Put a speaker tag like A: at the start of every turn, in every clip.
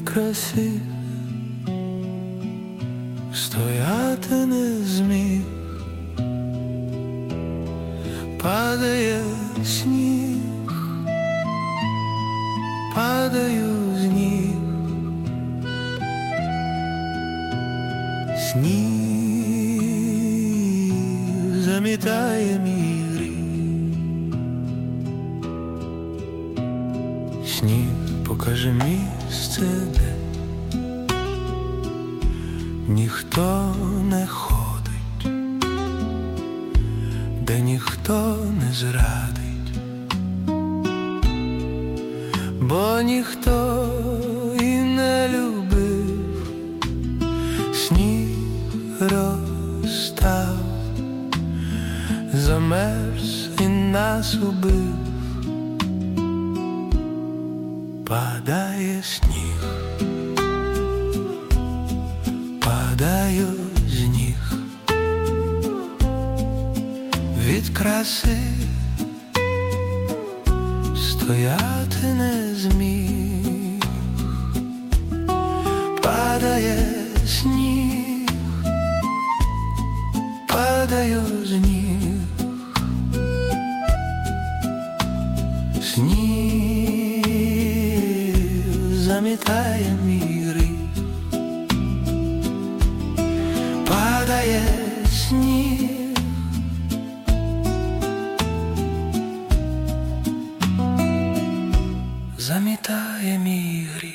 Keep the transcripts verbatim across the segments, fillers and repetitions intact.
A: краси, стояти не зміг. Падає сніг, падаю з ніг. Сніг замітає мій гріх. Сніг покаже місце, де ніхто не ходить, де ніхто не зрадить, бо ніхто і не любив. Сніг розстав, замерз і нас убив. Падає сніг, падаю з ніг. Від краси стояти не зміг. Падає сніг, падаю з ніг. Сніг замітає мій гріх. Падає сніг, замітає мій гріх.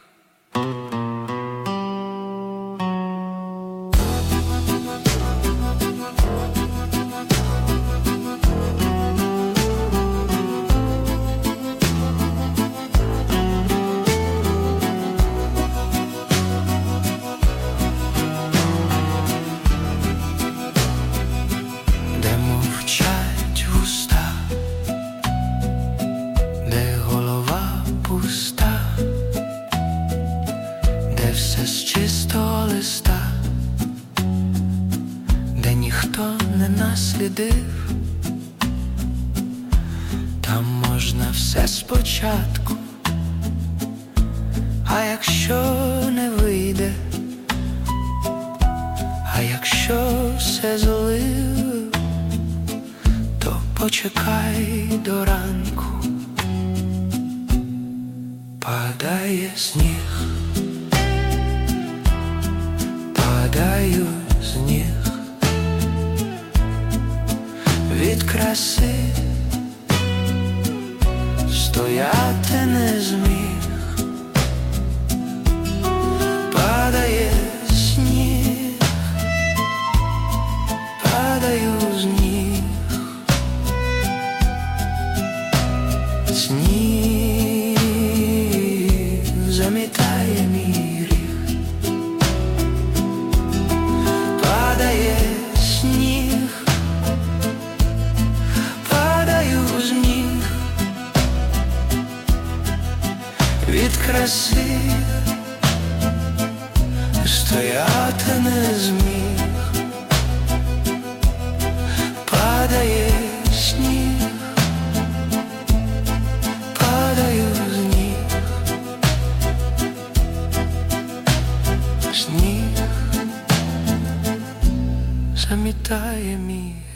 A: Де все з чистого листа, де ніхто не наслідив, там можна все спочатку. А якщо не вийде, а якщо все злив, то почекай до ранку. Падає сніг, падаю з ніг. Від краси стояти не зміг. Падає сніг, падаю з ніг. Сніг замітає мій гріх. Падає сніг, падаю з ніг. Від краси стояти не зміг. Падає сніг, падаю з ніг. Сніг замітає мій